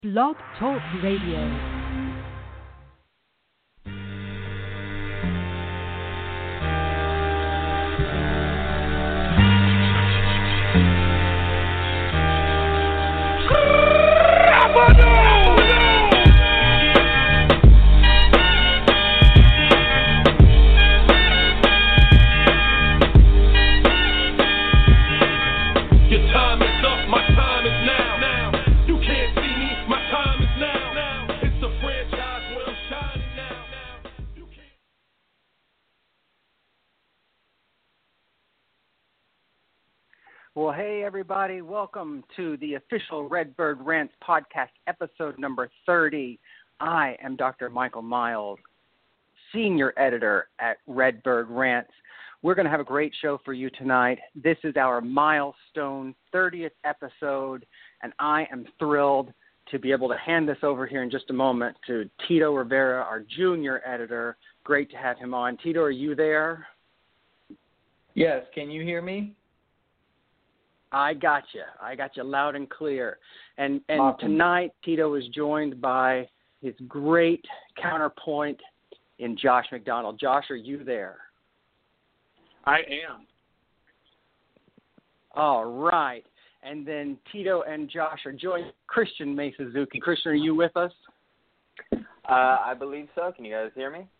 Blog Talk Radio. Well, hey, everybody. Welcome to the official Redbird Rants podcast, episode number 30. I am Dr. Michael Miles, senior editor at Redbird Rants. We're going to have a great show for you tonight. This is our milestone 30th episode, and I am thrilled to be able to hand this over here in just a moment to Tito Rivera, our junior editor. Great to have him on. Tito, are you there? Yes. Can you hear me? I got you loud and clear. And Awesome. Tonight, Tito is joined by his great counterpoint in Josh McDonald. Josh, are you there? I am. All right. And then Tito and Josh are joined by Christian May Suzuki. Christian, are you with us? I believe so. Can you guys hear me?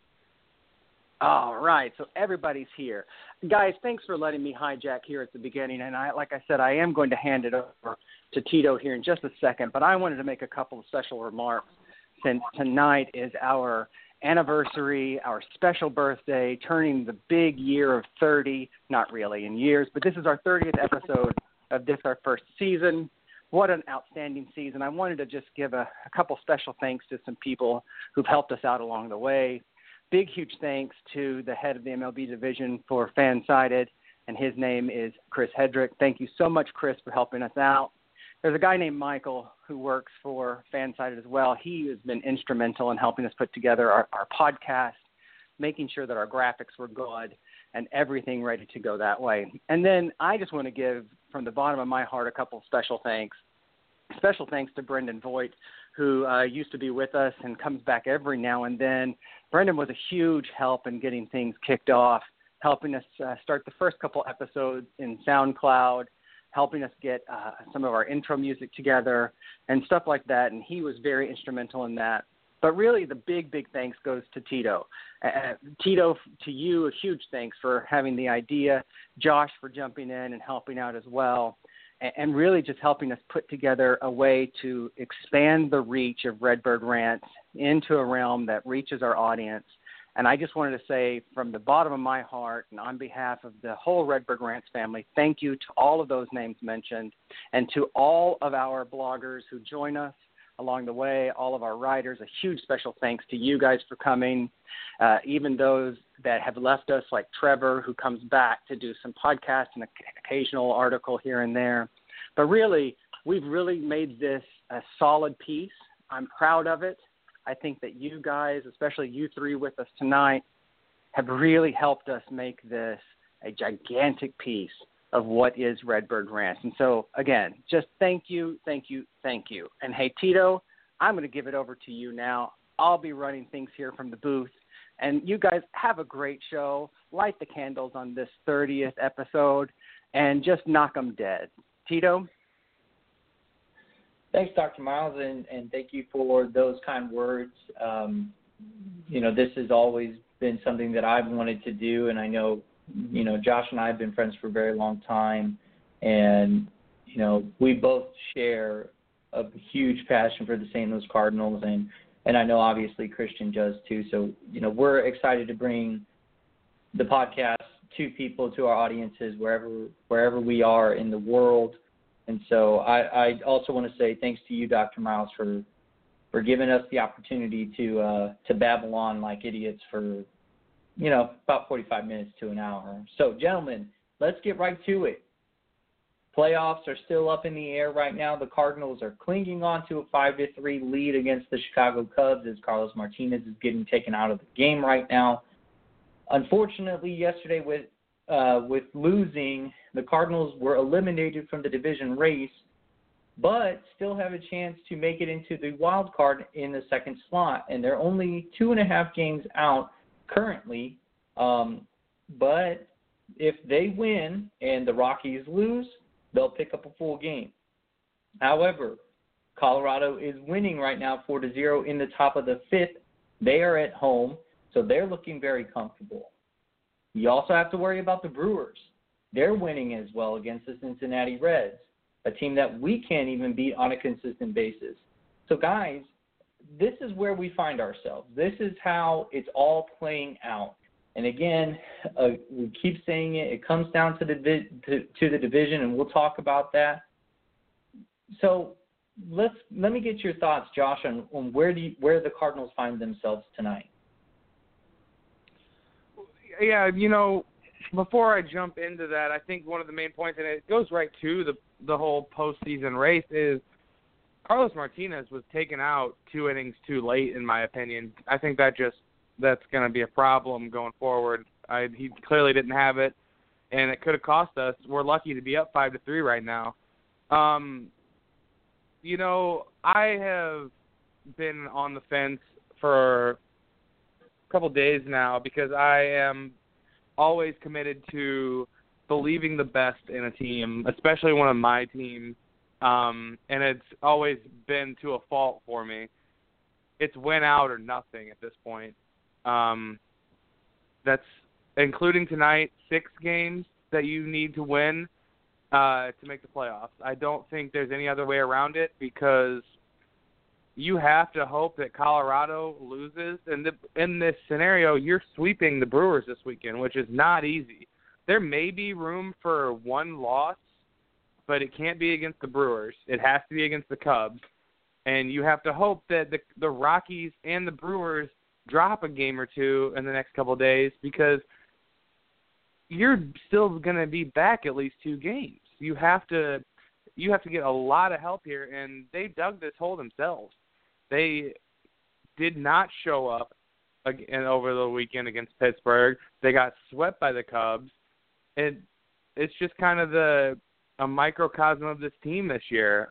All right, so everybody's here. Guys, thanks for letting me hijack here at the beginning. And like I said, I am going to hand it over to Tito here in just a second. But I wanted to make a couple of special remarks since tonight is our anniversary, our special birthday, turning the big year of 30, not really in years, but this is our 30th episode of this, our first season. What an outstanding season. I wanted to just give a couple special thanks to some people who've helped us out along the way. Big, huge thanks to the head of the MLB division for Fansided, and his name is Chris Hedrick. Thank you so much, Chris, for helping us out. There's a guy named Michael who works for Fansided as well. He has been instrumental in helping us put together our podcast, making sure that our graphics were good and everything ready to go that way. And then I just want to give, from the bottom of my heart, a couple of special thanks. Special thanks to Brendan Voigt, who used to be with us and comes back every now and then. Brendan was a huge help in getting things kicked off, helping us start the first couple episodes in SoundCloud, helping us get some of our intro music together and stuff like that, and he was very instrumental in that. But really the big, big thanks goes to Tito. Tito, to you, a huge thanks for having the idea, Josh for jumping in and helping out as well, and really just helping us put together a way to expand the reach of Redbird Rants into a realm that reaches our audience. And I just wanted to say from the bottom of my heart and on behalf of the whole Redbird Rants family, thank you to all of those names mentioned and to all of our bloggers who join us along the way, all of our writers. A huge special thanks to you guys for coming, even those that have left us, like Trevor, who comes back to do some podcasts and an occasional article here and there. But really, we've really made this a solid piece. I'm proud of it. I think that you guys, especially you three with us tonight, have really helped us make this a gigantic piece of what is Redbird Rants. And so, again, just thank you, thank you, thank you. And, hey, Tito, I'm going to give it over to you now. I'll be running things here from the booth. And you guys have a great show. Light the candles on this 30th episode and just knock them dead. Tito? Thanks, Dr. Miles, and thank you for those kind words. This has always been something that I've wanted to do, and I know, Josh and I have been friends for a very long time, and, we both share a huge passion for the St. Louis Cardinals, and I know obviously Christian does too. So, we're excited to bring the podcast to people, to our audiences, wherever we are in the world. And so I also want to say thanks to you, Dr. Miles, for giving us the opportunity to babble on like idiots for, about 45 minutes to an hour. So, gentlemen, let's get right to it. Playoffs are still up in the air right now. The Cardinals are clinging on to a 5-3 lead against the Chicago Cubs as Carlos Martinez is getting taken out of the game right now. Unfortunately, yesterday with losing, the Cardinals were eliminated from the division race but still have a chance to make it into the wild card in the second slot. And they're only 2.5 games out currently. But if they win and the Rockies lose, they'll pick up a full game. However, Colorado is winning right now 4-0 in the top of the fifth. They are at home, so they're looking very comfortable. You also have to worry about the Brewers. They're winning as well against the Cincinnati Reds, a team that we can't even beat on a consistent basis. So, guys, this is where we find ourselves. This is how it's all playing out. And, again, we keep saying it. It comes down to the division, and we'll talk about that. So let me get your thoughts, Josh, on where the Cardinals find themselves tonight. Yeah, you know, before I jump into that, I think one of the main points, and it goes right to the whole postseason race, is Carlos Martinez was taken out 2 innings too late, in my opinion. I think that's going to be a problem going forward. He clearly didn't have it, and it could have cost us. We're lucky to be up 5-3 right now. You know, I have been on the fence for a couple days now because I am always committed to believing the best in a team, especially one of my teams, and it's always been to a fault for me. It's win out or nothing at this point. That's including tonight, 6 games that you need to win to make the playoffs. I don't think there's any other way around it because you have to hope that Colorado loses. And in this scenario, you're sweeping the Brewers this weekend, which is not easy. There may be room for 1 loss, but it can't be against the Brewers. It has to be against the Cubs. And you have to hope that the Rockies and the Brewers drop a game or 2 in the next couple of days because you're still going to be back at least 2 games. You have to get a lot of help here, and they dug this hole themselves. They did not show up again over the weekend against Pittsburgh. They got swept by the Cubs. It's just kind of a microcosm of this team this year.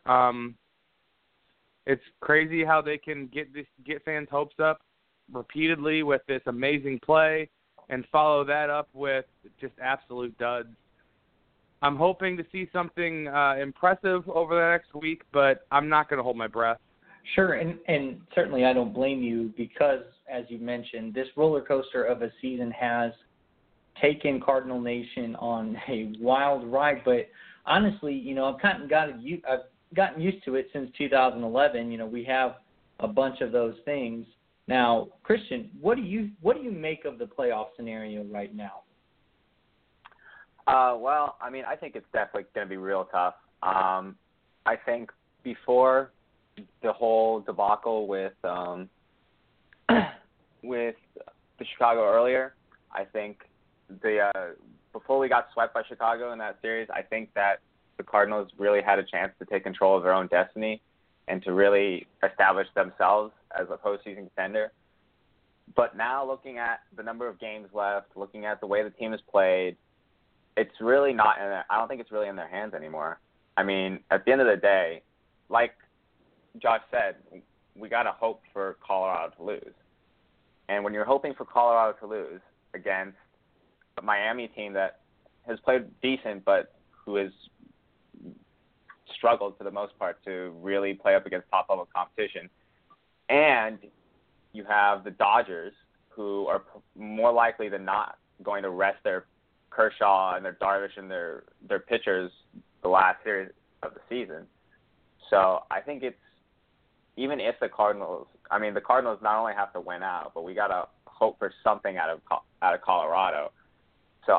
It's crazy how they can get fans' hopes up repeatedly with this amazing play and follow that up with just absolute duds. I'm hoping to see something impressive over the next week, but I'm not going to hold my breath. Sure, and certainly I don't blame you because, as you mentioned, this roller coaster of a season has taken Cardinal Nation on a wild ride. But honestly, you know, I've gotten used to it since 2011. You know, we have a bunch of those things. Now, Christian, what do you make of the playoff scenario right now? Well, I mean, I think it's definitely going to be real tough. I think before the whole debacle with the Chicago earlier, I think before we got swept by Chicago in that series, I think that the Cardinals really had a chance to take control of their own destiny and to really establish themselves as a postseason contender. But now looking at the number of games left, looking at the way the team has played, it's really not I don't think it's really in their hands anymore. I mean, at the end of the day, like Josh said, we got to hope for Colorado to lose. And when you're hoping for Colorado to lose against a Miami team that has played decent but who has struggled for the most part to really play up against top-level competition, and you have the Dodgers who are more likely than not going to rest their Kershaw and their Darvish and their pitchers the last series of the season. So I think it's, even if the Cardinals not only have to win out, but we got to hope for something out of Colorado. So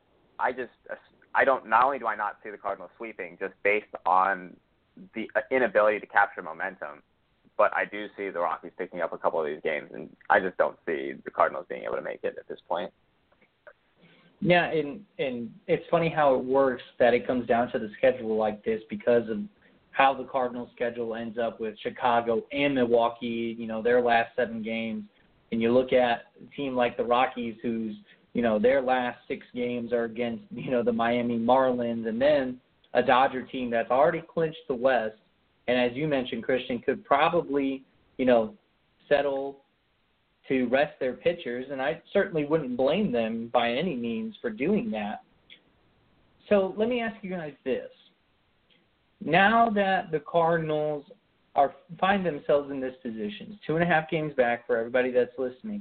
not only do I not see the Cardinals sweeping just based on the inability to capture momentum, but I do see the Rockies picking up a couple of these games, and I just don't see the Cardinals being able to make it at this point. Yeah, and it's funny how it works that it comes down to the schedule like this because of how the Cardinals' schedule ends up with Chicago and Milwaukee, you know, their last 7 games. And you look at a team like the Rockies whose, you know, their last 6 games are against, you know, the Miami Marlins, and then a Dodger team that's already clinched the West and as you mentioned, Christian, could probably, settle to rest their pitchers, and I certainly wouldn't blame them by any means for doing that. So let me ask you guys this. Now that the Cardinals find themselves in this position, 2.5 games back for everybody that's listening,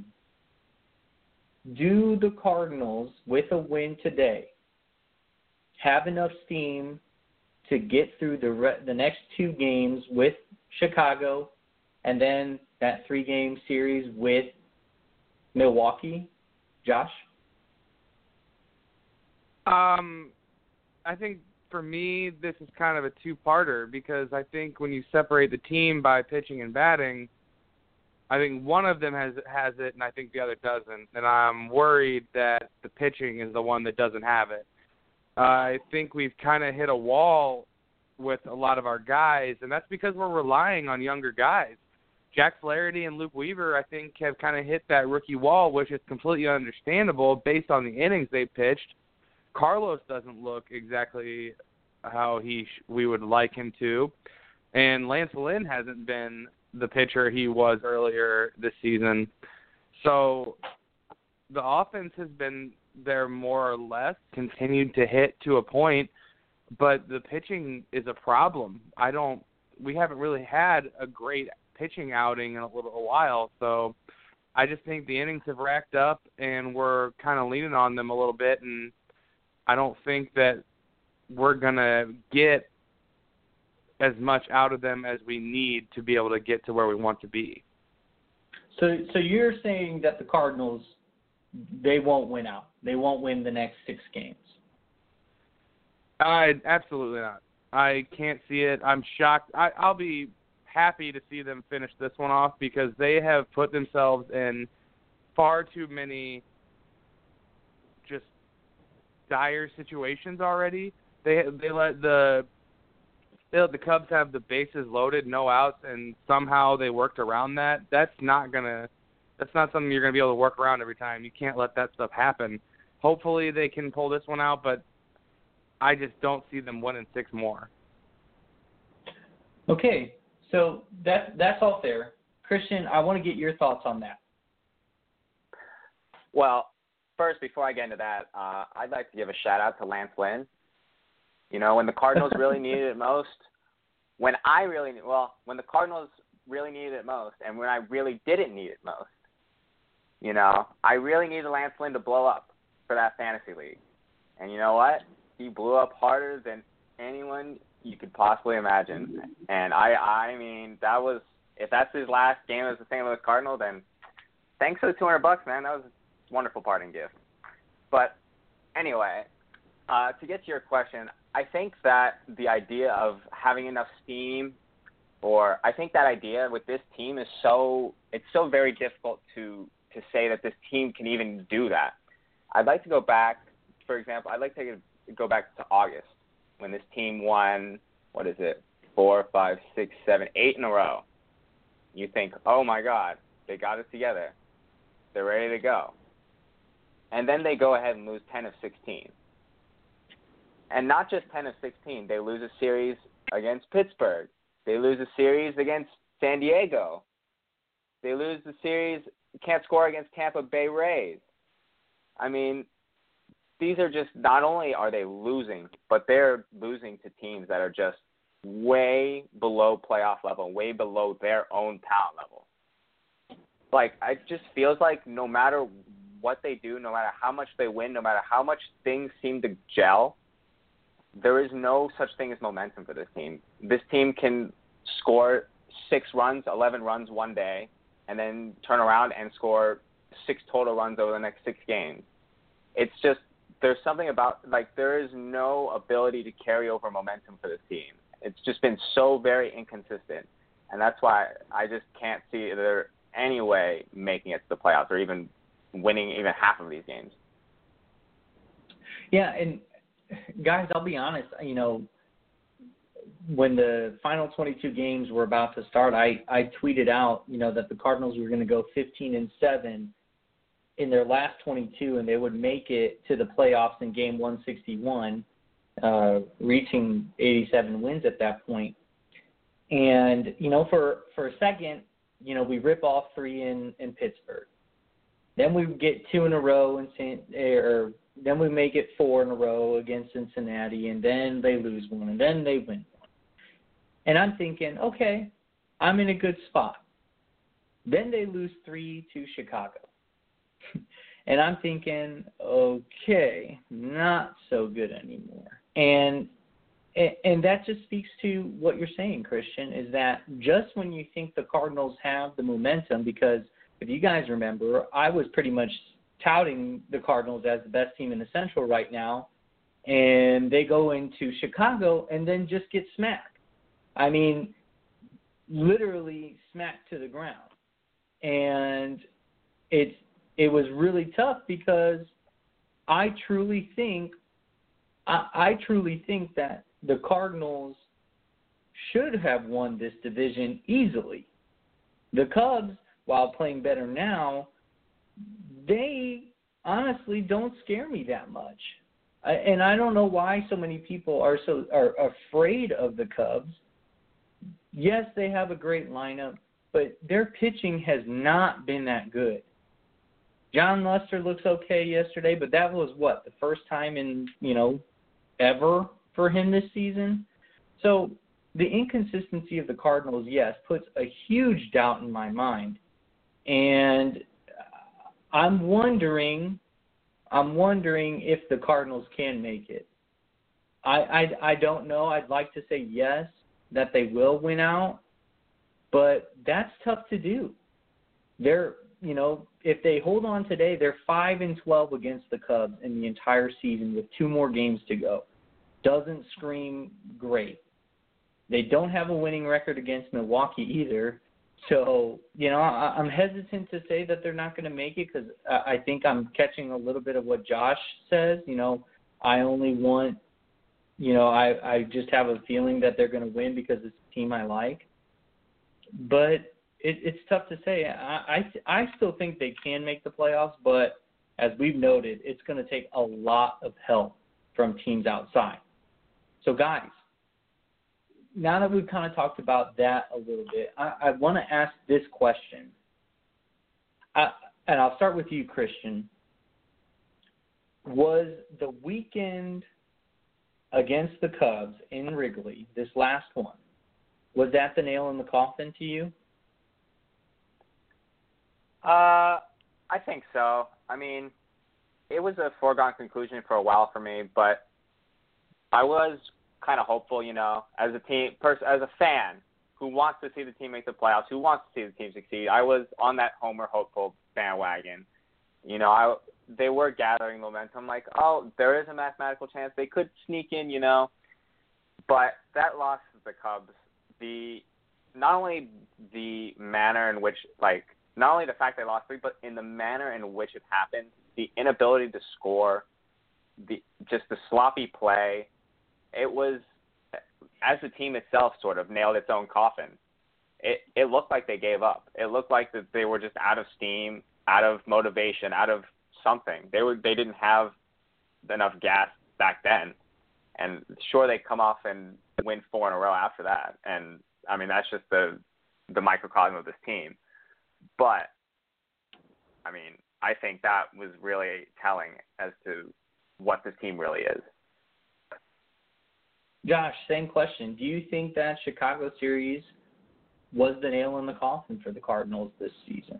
do the Cardinals, with a win today, have enough steam to get through the next 2 games with Chicago and then that 3-game series with Milwaukee? Josh? I think for me, this is kind of a two-parter because I think when you separate the team by pitching and batting, I think one of them has it and I think the other doesn't. And I'm worried that the pitching is the one that doesn't have it. I think we've kind of hit a wall with a lot of our guys, and that's because we're relying on younger guys. Jack Flaherty and Luke Weaver, I think, have kind of hit that rookie wall, which is completely understandable based on the innings they pitched. Carlos doesn't look exactly how we would like him to, and Lance Lynn hasn't been the pitcher he was earlier this season. So the offense has been there more or less, continued to hit to a point, but the pitching is a problem. We haven't really had a great pitching outing in a while, so I just think the innings have racked up and we're kind of leaning on them a little bit, and I don't think that we're going to get as much out of them as we need to be able to get to where we want to be. So you're saying that the Cardinals, they won't win out. They won't win the next 6 games. Absolutely not. I can't see it. I'm shocked. I'll be happy to see them finish this one off because they have put themselves in far too many just dire situations already. They let the Cubs have the bases loaded, no outs, and somehow they worked around that. That's not something you're gonna be able to work around every time. You can't let that stuff happen. Hopefully they can pull this one out, but I just don't see them winning 6 more. Okay, so that's all fair. Christian, I want to get your thoughts on that. Well, first, before I get into that, I'd like to give a shout-out to Lance Lynn. When the Cardinals really needed it most, when the Cardinals really needed it most, and when I really didn't need it most, I really needed Lance Lynn to blow up for that fantasy league. And you know what? He blew up harder than anyone you could possibly imagine. And I mean, if that's his last game as the St. Louis Cardinal, then thanks for the $200, man. That was a wonderful parting gift. But anyway, to get to your question, I think that the idea of having enough steam, or I think that idea with this team is it's so very difficult to say that this team can even do that. I'd like to go back, for example, go back to August when this team won, 4, 5, 6, 7, 8 in a row. You think, oh my God, they got it together. They're ready to go. And then they go ahead and lose 10 of 16. And not just 10 of 16. They lose a series against Pittsburgh. They lose a series against San Diego. They lose the series, can't score against Tampa Bay Rays. I mean, these are just, not only are they losing, but they're losing to teams that are just way below playoff level, way below their own talent level. Like, it just feels like no matter what they do, no matter how much they win, no matter how much things seem to gel, there is no such thing as momentum for this team. This team can score 6 runs, 11 runs one day, and then turn around and score 6 total runs over the next 6 games. It's just, there's something about, there is no ability to carry over momentum for this team. It's just been so very inconsistent, and that's why I just can't see there any way making it to the playoffs or even winning even half of these games. Yeah, and guys, I'll be honest, when the final 22 games were about to start, I tweeted out, that the Cardinals were going to go 15-7 in their last 22, and they would make it to the playoffs in game 161, reaching 87 wins at that point. And, for a second, we rip off 3 in Pittsburgh. Then we get 2 in a row then we make it 4 in a row against Cincinnati, and then they lose 1, and then they win 1. And I'm thinking, okay, I'm in a good spot. Then they lose 3 to Chicago. And I'm thinking, okay, not so good anymore. And that just speaks to what you're saying, Christian, is that just when you think the Cardinals have the momentum, because if you guys remember, I was pretty much touting the Cardinals as the best team in the Central right now, and they go into Chicago and then just get smacked. I mean, literally smacked to the ground. And it was really tough because I truly think that the Cardinals should have won this division easily. The Cubs, while playing better now, they honestly don't scare me that much. And I don't know why so many people are afraid of the Cubs. Yes, they have a great lineup, but their pitching has not been that good. John Lester looks okay yesterday, but that was the first time in, ever for him this season. So the inconsistency of the Cardinals, yes, puts a huge doubt in my mind. And I'm wondering if the Cardinals can make it. I don't know. I'd like to say yes, that they will win out, but that's tough to do. If they hold on today, they're 5-12 against the Cubs in the entire season with 2 more games to go. Doesn't scream great. They don't have a winning record against Milwaukee either. So, I'm hesitant to say that they're not going to make it because I think I'm catching a little bit of what Josh says. I only want, I just have a feeling that they're going to win because it's a team I like. But it's tough to say. I still think they can make the playoffs, but as we've noted, it's going to take a lot of help from teams outside. So, guys, now that we've kind of talked about that a little bit, I want to ask this question. And I'll start with you, Christian. Was the weekend against the Cubs in Wrigley, this last one, was that the nail in the coffin to you? I think so. I mean, it was a foregone conclusion for a while for me, but I was kind of hopeful, as a fan who wants to see the team make the playoffs, who wants to see the team succeed. I was on that Homer hopeful bandwagon. They were gathering momentum, like, there is a mathematical chance they could sneak in, But that loss to the Cubs, not only the manner in which, not only the fact they lost 3, but in the manner in which it happened, the inability to score, just the sloppy play. It was, as the team itself sort of nailed its own coffin. It looked like they gave up. It looked like that they were just out of steam, out of motivation, out of something. They didn't have enough gas back then. And sure, they come off and win 4 in a row after that. And I mean, that's just the microcosm of this team. But I mean, I think that was really telling as to what this team really is. Josh, same question. Do you think that Chicago series was the nail in the coffin for the Cardinals this season?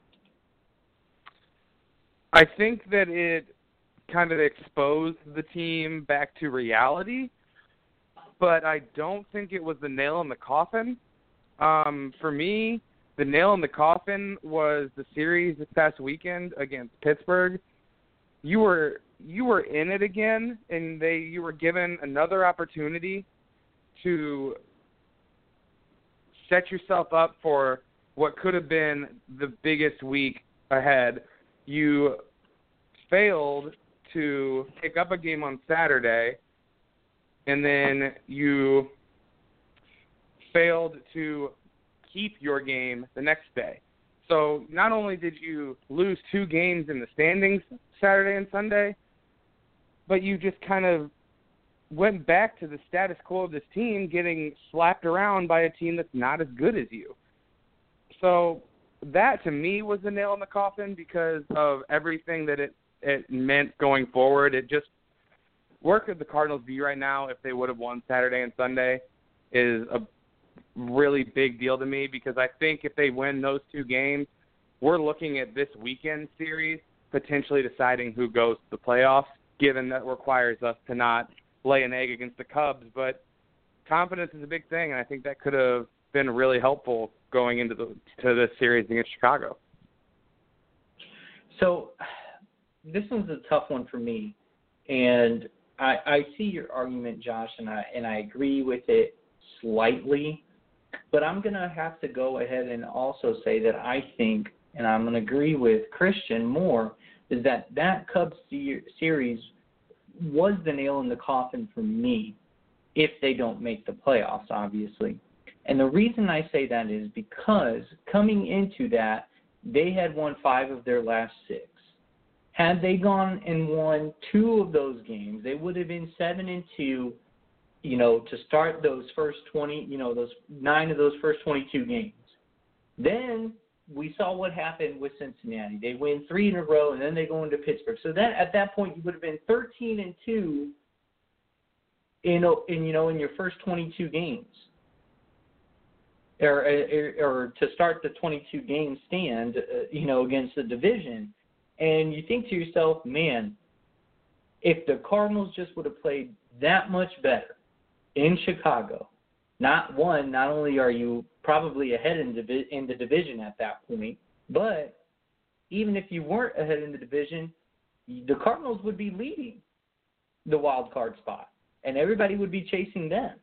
I think that it kind of exposed the team back to reality, but I don't think it was the nail in the coffin. For me, the nail in the coffin was the series this past weekend against Pittsburgh. You were in it again, and you were given another opportunity to set yourself up for what could have been the biggest week ahead. You failed to pick up a game on Saturday, and then you failed to keep your game the next day. So not only did you lose 2 games in the standings Saturday and Sunday, but you just kind of went back to the status quo of this team getting slapped around by a team that's not as good as you. So that, to me, was the nail in the coffin because of everything that it meant going forward. It just where could the Cardinals be right now if they would have won Saturday and Sunday is a really big deal to me because I think if they win those two games, we're looking at this weekend series potentially deciding who goes to the playoffs, given that requires us to not lay an egg against the Cubs. But confidence is a big thing, and I think that could have been really helpful going into this series against Chicago. So this one's a tough one for me, and I see your argument, Josh, and I agree with it slightly, but I'm going to have to go ahead and also say that I think, and I'm going to agree with Christian more, is that Cubs series was the nail in the coffin for me if they don't make the playoffs, obviously. And the reason I say that is because coming into that, they had won 5 of their last 6. Had they gone and won 2 of those games, they would have been 7-2, to start those first 20, those 9 of those first 22 games. Then we saw what happened with Cincinnati. They win 3 in a row, and then they go into Pittsburgh. So that at that point, you would have been 13-2 in your first 22 games, or to start the 22 game stand, against the division. And you think to yourself, man, if the Cardinals just would have played that much better in Chicago, not only are you probably ahead in the division at that point, but even if you weren't ahead in the division, the Cardinals would be leading the wild card spot, and everybody would be chasing them.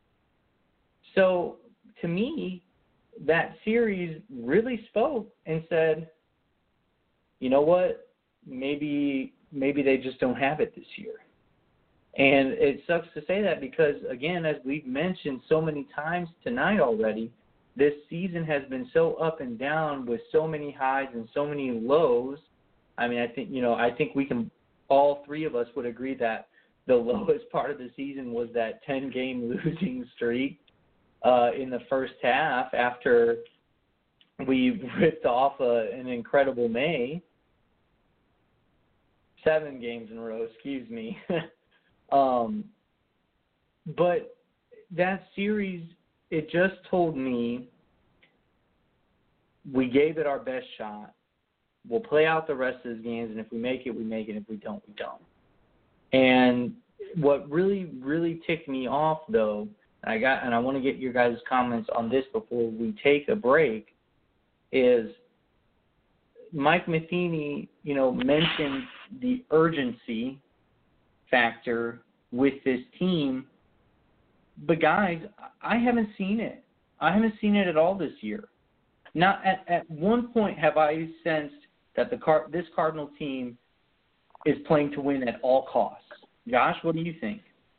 So to me, that series really spoke and said, you know what, maybe they just don't have it this year. And it sucks to say that because, again, as we've mentioned so many times tonight already, this season has been so up and down with so many highs and so many lows. I mean, I think we can, all three of us would agree that the lowest part of the season was that 10-game losing streak in the first half after we ripped off an incredible May. 7 games in a row, excuse me. But that series, it just told me we gave it our best shot. We'll play out the rest of the games, and if we make it, we make it. If we don't, we don't. And what really, really ticked me off, though, and I want to get your guys' comments on this before we take a break, is Mike Matheny, mentioned the urgency factor with this team. But guys, I haven't seen it. I haven't seen it at all this year. Not at one point have I sensed that this Cardinal team is playing to win at all costs. Josh, what do you think?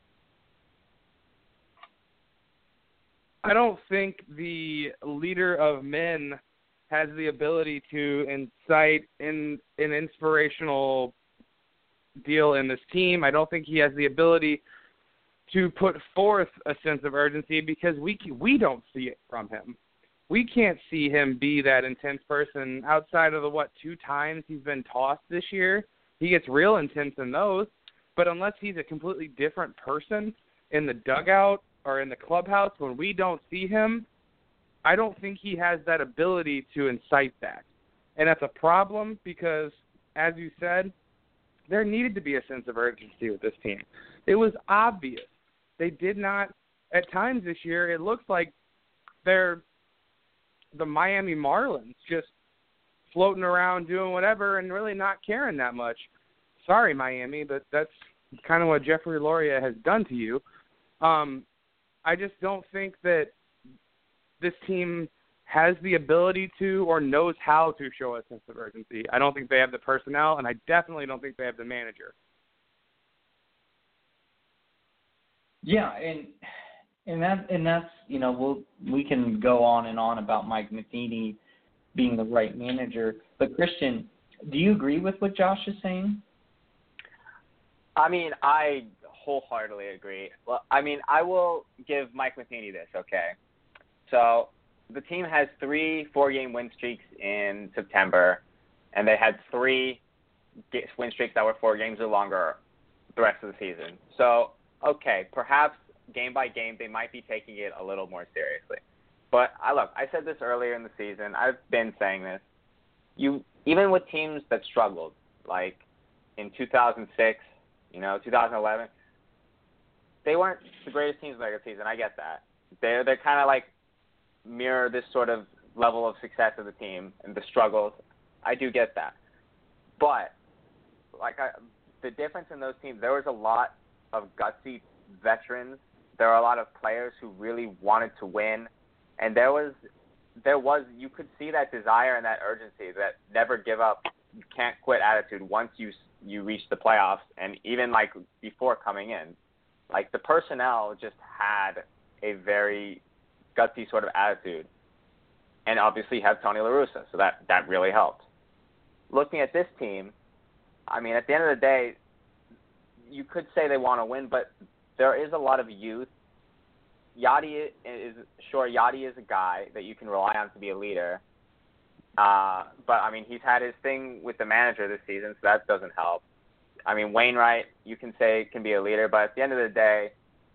I don't think the leader of men has the ability to incite an inspirational deal in this team. I don't think he has the ability to put forth a sense of urgency because we don't see it from him. We can't see him be that intense person outside of the 2 times he's been tossed this year. He gets real intense in those, but unless he's a completely different person in the dugout or in the clubhouse when we don't see him, I don't think he has that ability to incite that. And that's a problem because, as you said, there needed to be a sense of urgency with this team. It was obvious. They did not, at times this year, it looks like they're the Miami Marlins just floating around doing whatever and really not caring that much. Sorry, Miami, but that's kind of what Jeffrey Loria has done to you. I just don't think that this team has the ability to or knows how to show a sense of urgency. I don't think they have the personnel, and I definitely don't think they have the manager. Yeah, and that's we can go on and on about Mike Matheny being the right manager, but Christian, do you agree with what Josh is saying? I mean, I wholeheartedly agree. Well, I mean, I will give Mike Matheny this, okay? So the team has 3 4-game win streaks in September, and they had 3 win streaks that were 4 games or longer the rest of the season. So, okay, perhaps game by game they might be taking it a little more seriously. But I said this earlier in the season. I've been saying this. Even with teams that struggled, like in 2006, 2011, they weren't the greatest teams in the regular season. I get that. They're kind of like mirror this sort of level of success of the team and the struggles. I do get that. But the difference in those teams, there was a lot of gutsy veterans. There were a lot of players who really wanted to win, and there was you could see that desire and that urgency, that never give up, you can't quit attitude once you reach the playoffs, and even like before coming in, like the personnel just had a very gutsy sort of attitude, and obviously have Tony La Russa, so that really helped. Looking at this team, I mean, at the end of the day, you could say they want to win, but there is a lot of youth. Yadi is a guy that you can rely on to be a leader. But, I mean, he's had his thing with the manager this season, so that doesn't help. I mean, Wainwright, you can say, can be a leader, but at the end of the day,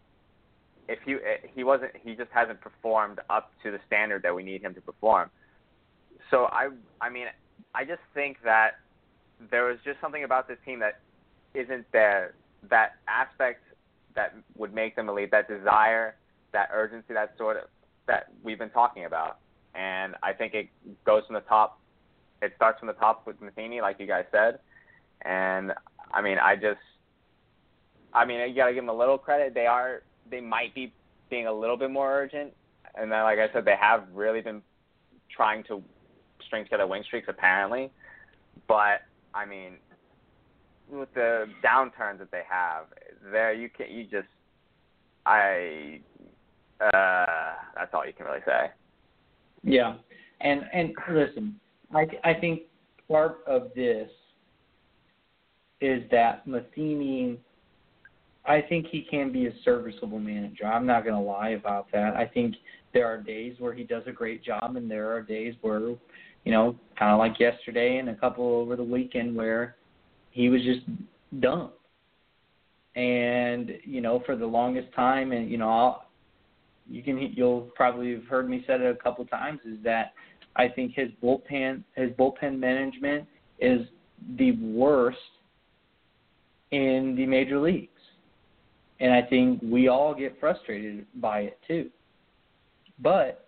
if he just hasn't performed up to the standard that we need him to perform. So, I mean, I just think that there was just something about this team that isn't there, that aspect that would make them elite, that desire, that urgency, that we've been talking about. And I think it goes from the top. It starts from the top with Matheny, like you guys said. And I mean, you got to give them a little credit. They might be being a little bit more urgent. And then, like I said, they have really been trying to string together win streaks, apparently. But I mean, with the downturns that they have, that's all you can really say. Yeah, and listen, I think part of this is that Matheny, I think he can be a serviceable manager. I'm not going to lie about that. I think there are days where he does a great job, and there are days where, kind of like yesterday and a couple over the weekend where he was just dumb. And, for the longest time, and, you'll probably have heard me say it a couple times, is that I think his bullpen management is the worst in the major leagues. And I think we all get frustrated by it too. But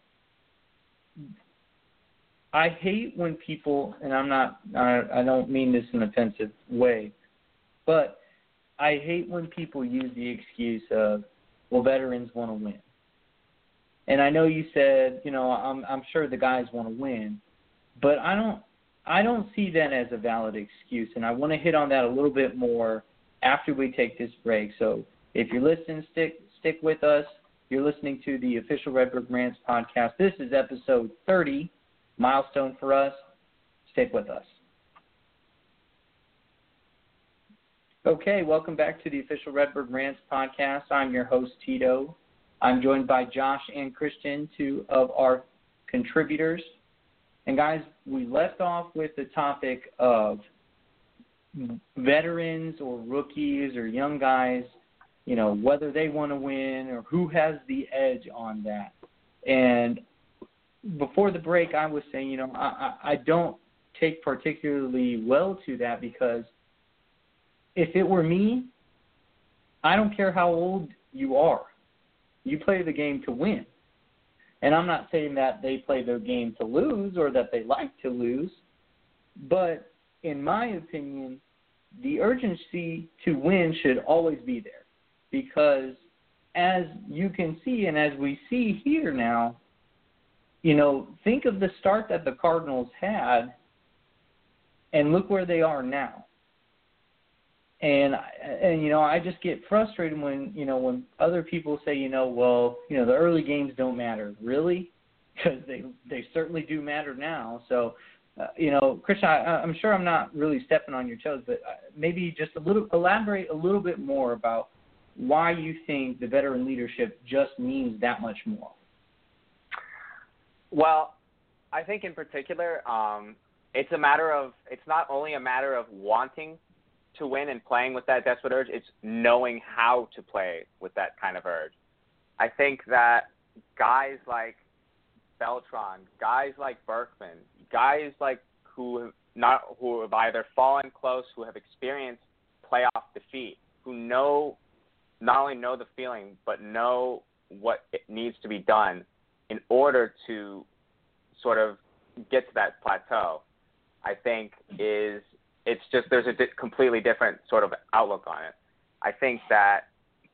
I hate when people, and I don't mean this in an offensive way, but I hate when people use the excuse of, well, veterans want to win. And I know you said, I'm sure the guys want to win, but I don't see that as a valid excuse, and I want to hit on that a little bit more after we take this break. So if you're listening, stick with us. You're listening to the official Redbird Rants podcast. This is episode 30, milestone for us. Stick with us. Okay, welcome back to the official Redbird Rants podcast. I'm your host, Tito. I'm joined by Josh and Christian, 2 of our contributors. And guys, we left off with the topic of veterans or rookies or young guys, whether they want to win or who has the edge on that. And before the break, I was saying, I don't take particularly well to that, because if it were me, I don't care how old you are. You play the game to win. And I'm not saying that they play their game to lose or that they like to lose, but in my opinion, the urgency to win should always be there, because as you can see and as we see here now, think of the start that the Cardinals had and look where they are now. And I just get frustrated when other people say, the early games don't matter. Really? Because they certainly do matter now. So, Christian, I'm sure I'm not really stepping on your toes, but maybe just elaborate a little bit more about why you think the veteran leadership just means that much more. Well, I think in particular, it's not only a matter of wanting to win and playing with that desperate urge, it's knowing how to play with that kind of urge. I think that guys like Beltran, guys like Berkman, guys like who have either fallen close, who have experienced playoff defeat, who not only know the feeling, but know what it needs to be done in order to sort of get to that plateau, I think there's a completely different sort of outlook on it. I think that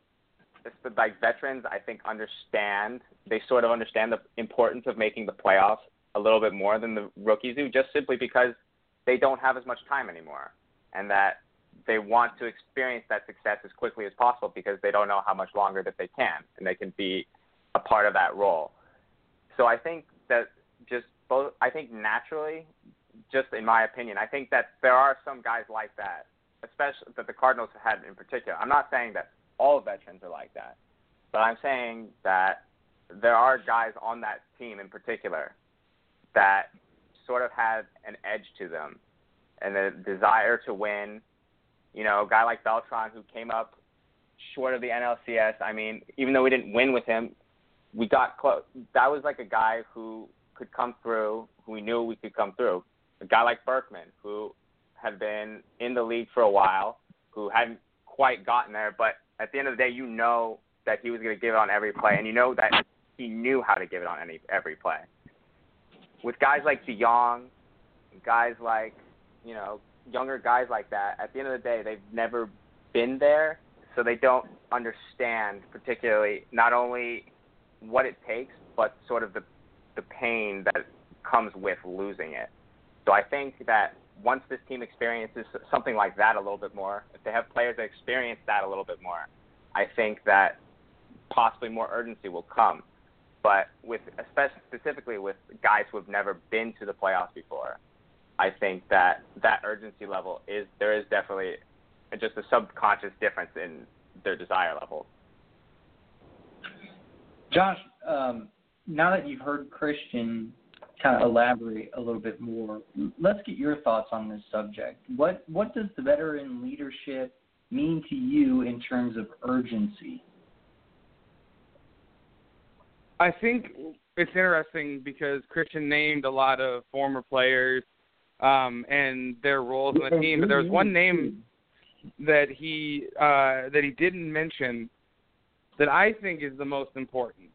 like veterans, I think they sort of understand the importance of making the playoffs a little bit more than the rookies do, just simply because they don't have as much time anymore, and that they want to experience that success as quickly as possible because they don't know how much longer that they can, and they can be a part of that role. So I think that I think naturally, just in my opinion, I think that there are some guys like that, especially that the Cardinals had in particular. I'm not saying that all veterans are like that, but I'm saying that there are guys on that team in particular that sort of have an edge to them and a desire to win. You know, a guy like Beltran who came up short of the NLCS. I mean, even though we didn't win with him, we got close. That was like a guy who could come through, who we knew we could come through. A guy like Berkman, who had been in the league for a while, who hadn't quite gotten there, but at the end of the day, you know that he was going to give it on every play, and you know that he knew how to give it on every play. With guys like DeYoung, guys like, younger guys like that, at the end of the day, they've never been there, so they don't understand particularly not only what it takes, but sort of the pain that comes with losing it. So I think that once this team experiences something like that a little bit more, if they have players that experience that a little bit more, I think that possibly more urgency will come. But specifically with guys who have never been to the playoffs before, I think that urgency level there is definitely just a subconscious difference in their desire level. Josh, now that you've heard Christian kind of elaborate a little bit more, let's get your thoughts on this subject. What does the veteran leadership mean to you in terms of urgency? I think it's interesting because Christian named a lot of former players and their roles on the team, but there was one name that he didn't mention that I think is the most important.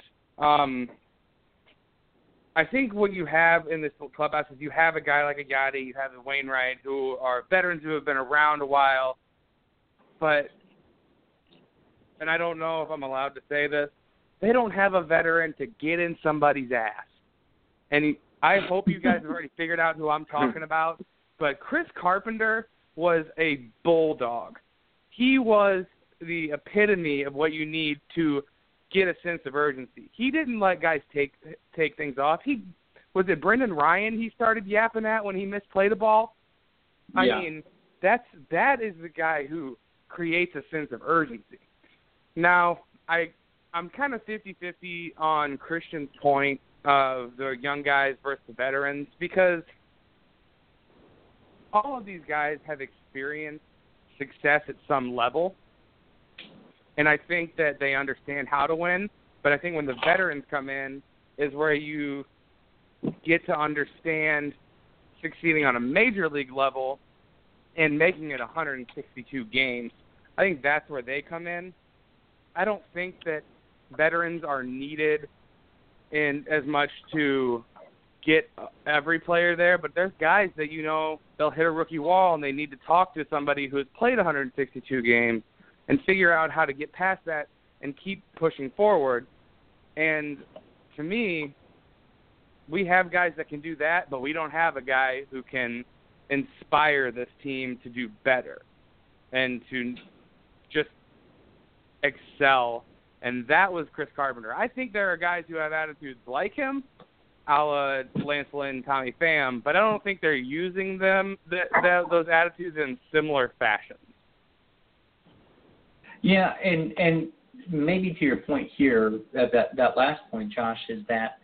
I think what you have in this clubhouse is you have a guy like a Yadi, you have a Wainwright, who are veterans who have been around a while, but, and I don't know if I'm allowed to say this, they don't have a veteran to get in somebody's ass. And I hope you guys have already figured out who I'm talking about, but Chris Carpenter was a bulldog. He was the epitome of what you need to get a sense of urgency. He didn't let guys take things off. Was it Brendan Ryan he started yapping at when he misplayed the ball? I mean, that is the guy who creates a sense of urgency. Now, I'm kind of 50-50 on Christian's point of the young guys versus the veterans because all of these guys have experienced success at some level, and I think that they understand how to win. But I think when the veterans come in is where you get to understand succeeding on a major league level and making it 162 games. I think that's where they come in. I don't think that veterans are needed in as much to get every player there, but there's guys that they'll hit a rookie wall and they need to talk to somebody who has played 162 games and figure out how to get past that and keep pushing forward. And to me, we have guys that can do that, but we don't have a guy who can inspire this team to do better and to just excel. And that was Chris Carpenter. I think there are guys who have attitudes like him, a la Lance Lynn, Tommy Pham, but I don't think they're using those attitudes in similar fashions. Yeah, and maybe to your point here, that last point, Josh, is that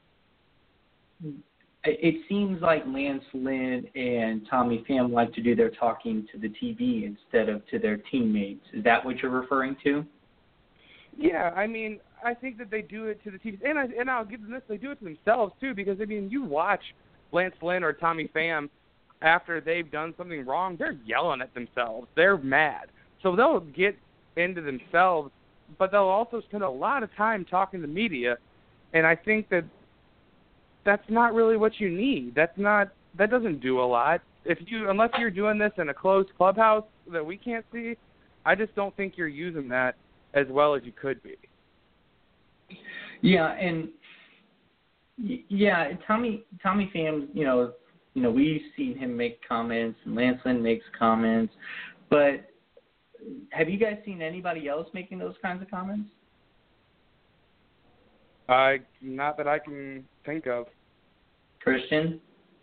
it seems like Lance Lynn and Tommy Pham like to do their talking to the TV instead of to their teammates. Is that what you're referring to? Yeah, I mean, I think that they do it to the TV, and I'll give them this, they do it to themselves too, because I mean, you watch Lance Lynn or Tommy Pham after they've done something wrong, they're yelling at themselves, they're mad, so they'll get into themselves, but they'll also spend a lot of time talking to the media, and I think that that's not really what you need. That doesn't do a lot. Unless you're doing this in a closed clubhouse that we can't see, I just don't think you're using that as well as you could be. Yeah, and Tommy Pham, you know, we've seen him make comments, and Lance Lynn makes comments, but have you guys seen anybody else making those kinds of comments? Not that I can think of. Christian?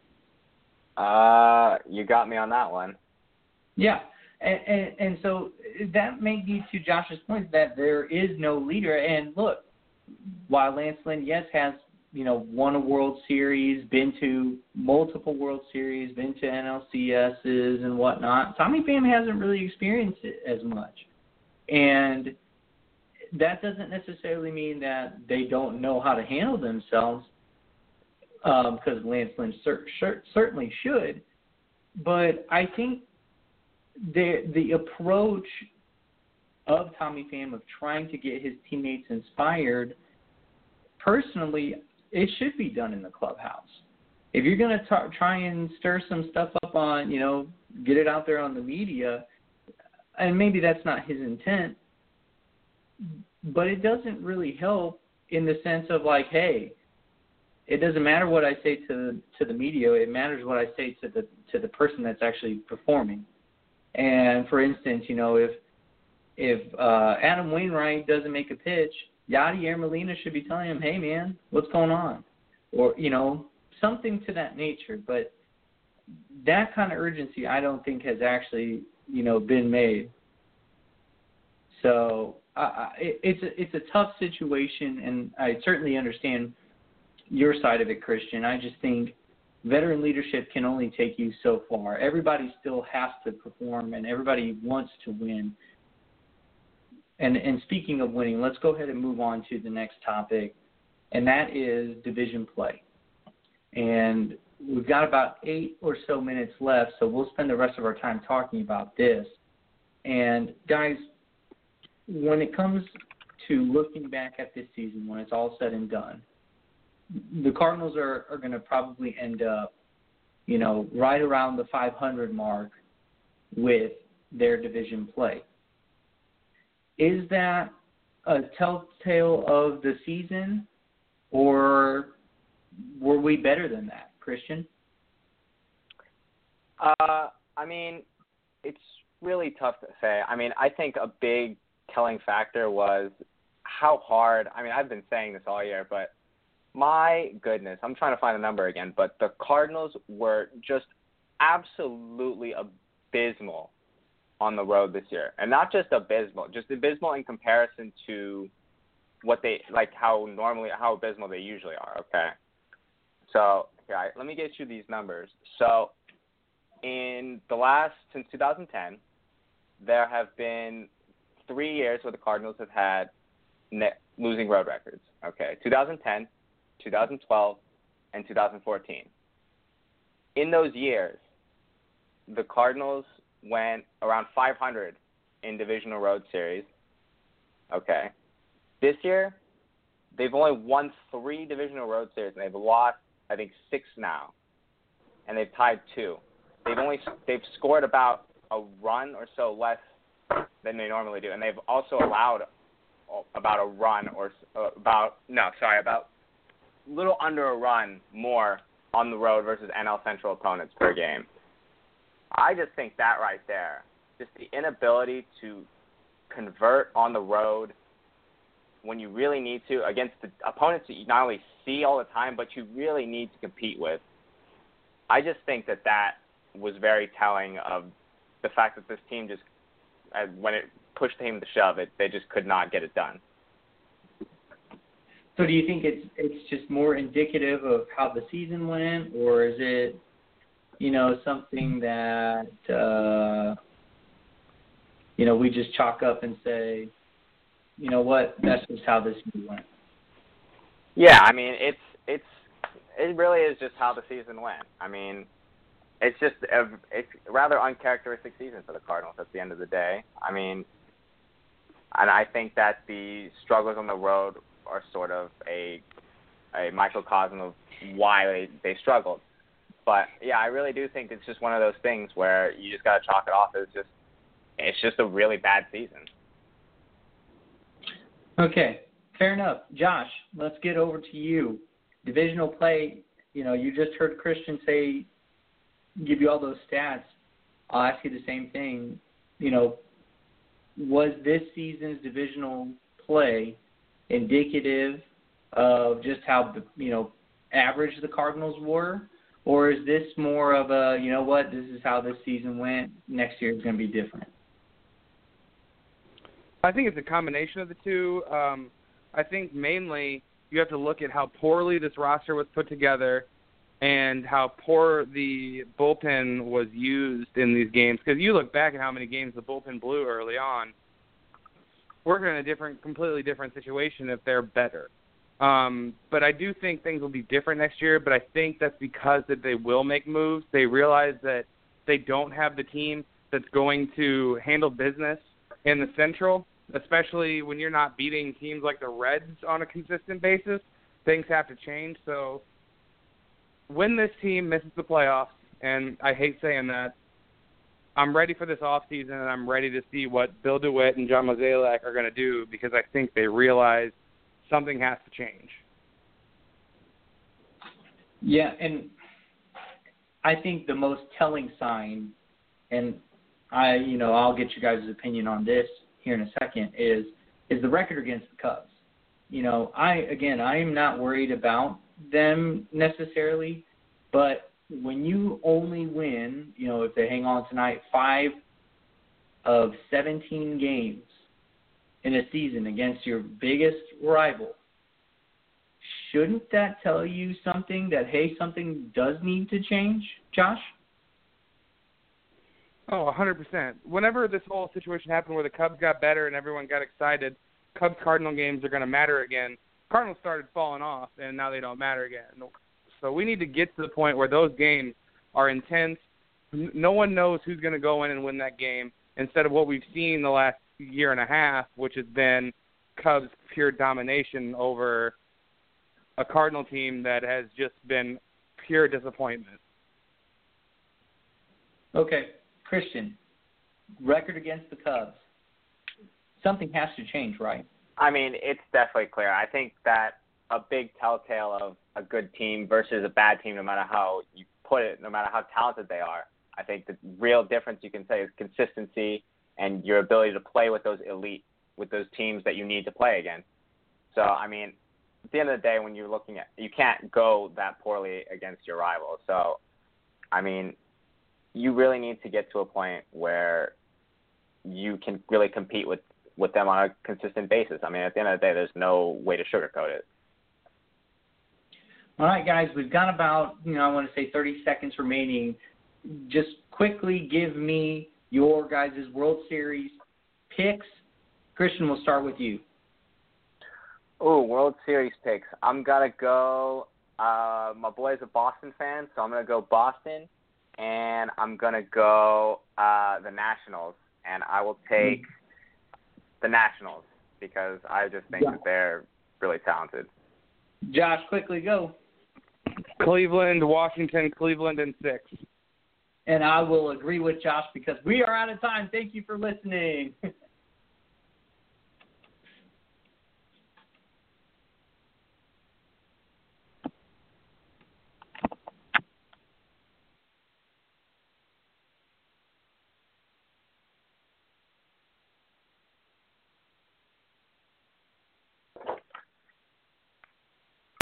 You got me on that one. Yeah, and so that may be to Josh's point that there is no leader. And look, while Lance Lynn, yes, has, you know, won a World Series, been to multiple World Series, been to NLCSs and whatnot, Tommy Pham hasn't really experienced it as much. And that doesn't necessarily mean that they don't know how to handle themselves, because Lance Lynn certainly should. But I think the approach of Tommy Pham of trying to get his teammates inspired, personally, it should be done in the clubhouse. If you're going to try and stir some stuff up on, you know, get it out there on the media, and maybe that's not his intent, but it doesn't really help in the sense of like, hey, it doesn't matter what I say to the media. It matters what I say to the person that's actually performing. And for instance, you know, if Adam Wainwright doesn't make a pitch, Yadier Molina should be telling him, hey man, what's going on? Or, you know, something to that nature. But that kind of urgency I don't think has actually, you know, been made. So it's a tough situation, and I certainly understand your side of it, Christian. I just think veteran leadership can only take you so far. Everybody still has to perform, and everybody wants to win. And speaking of winning, let's go ahead and move on to the next topic, and that is division play. And we've got about 8 or so minutes left, so we'll spend the rest of our time talking about this. And, guys, when it comes to looking back at this season, when it's all said and done, the Cardinals are going to probably end up, you know, right around the 500 mark with their division play. Is that a telltale of the season, or were we better than that, Christian? I mean, it's really tough to say. I mean, I think a big telling factor was how hard, I mean, I've been saying this all year, but my goodness, I'm trying to find the number again, but the Cardinals were just absolutely abysmal on the road this year. And not just abysmal, just abysmal in comparison to what they, like how abysmal they usually are, okay? So, yeah, let me get you these numbers. So, since 2010, there have been 3 years where the Cardinals have had losing road records, okay? 2010, 2012, and 2014. In those years, the Cardinals went around 500 in divisional road series. Okay. This year, they've only won 3 divisional road series, and they've lost, I think, 6 now, and they've tied 2. They've scored about a run or so less than they normally do, and they've also allowed about a run or about little under a run more on the road versus NL Central opponents per game. I just think that right there, just the inability to convert on the road when you really need to against the opponents that you not only see all the time, but you really need to compete with. I just think that was very telling of the fact that this team just, when it push came to shove, they just could not get it done. So do you think it's just more indicative of how the season went, or is it, something that, we just chalk up and say, you know what, that's just how this season went? Yeah, I mean, it really is just how the season went. I mean, it's a rather uncharacteristic season for the Cardinals at the end of the day. I mean, and I think that the struggles on the road are sort of a microcosm of why they struggled. But yeah, I really do think it's just one of those things where you just got to chalk it off as it's just a really bad season. Okay, fair enough. Josh, let's get over to you. Divisional play, you just heard Christian give you all those stats. I'll ask you the same thing. Was this season's divisional play indicative of just how, average the Cardinals were? Or is this more of a, this is how this season went, next year is going to be different? I think it's a combination of the two. I think mainly you have to look at how poorly this roster was put together and how poor the bullpen was used in these games. Because you look back at how many games the bullpen blew early on, we're in a completely different situation if they're better. But I do think things will be different next year, but I think that's because that they will make moves. They realize that they don't have the team that's going to handle business in the Central, especially when you're not beating teams like the Reds on a consistent basis. Things have to change. So when this team misses the playoffs, and I hate saying that, I'm ready for this offseason, and I'm ready to see what Bill DeWitt and John Mozeliak are going to do, because I think they realize something has to change. Yeah, and I think the most telling sign, and I'll get you guys' opinion on this here in a second, is the record against the Cubs. I am not worried about them necessarily, but when you only win, if they hang on tonight, 5 of 17 games in a season against your biggest rival, shouldn't that tell you something that, hey, something does need to change, Josh? Oh, 100%. Whenever this whole situation happened where the Cubs got better and everyone got excited, Cubs-Cardinal games are going to matter again. Cardinals started falling off, and now they don't matter again. So we need to get to the point where those games are intense. No one knows who's going to go in and win that game, instead of what we've seen the last year and a half, which has been Cubs' pure domination over a Cardinal team that has just been pure disappointment. Okay, Christian, record against the Cubs. Something has to change, right? I mean, it's definitely clear. I think that a big telltale of a good team versus a bad team, no matter how you put it, no matter how talented they are, I think the real difference you can say is consistency and your ability to play with those teams that you need to play against. So, I mean, at the end of the day, when you're looking at, you can't go that poorly against your rivals. So, I mean, you really need to get to a point where you can really compete with them on a consistent basis. I mean, at the end of the day, there's no way to sugarcoat it. All right, guys, we've got about, I want to say 30 seconds remaining. Just quickly give me your guys' World Series picks. Christian, we'll start with you. Oh, World Series picks. I'm going to go, my boy's a Boston fan, so I'm going to go Boston, and I'm going to go the Nationals, and I will take the Nationals because I just think that they're really talented. Josh, quickly go. Cleveland, Washington, Cleveland in 6. And I will agree with Josh because we are out of time. Thank you for listening.